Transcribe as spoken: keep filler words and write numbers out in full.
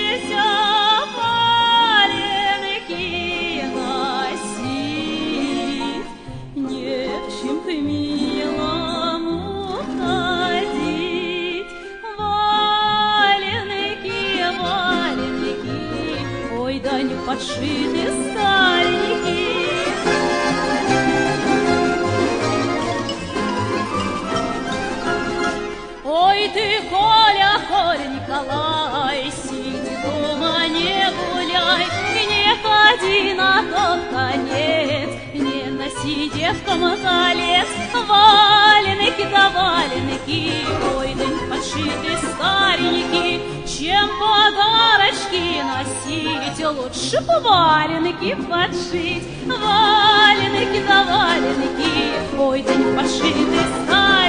валенки носить, не в чем к милому ходить. Валенки, валенки, ой, да не подшиты старенькие. Ой ты, Коля, Коля, Николай, сиди дома, не гуляй, не ходи на тот конец, не носи девкам колец. Валенки да валенки, ой, да не подшиты старенькие, чем подарочки носить, лучше б валенки подшить. Валенки да валенки, ой, да не подшиты старенькие,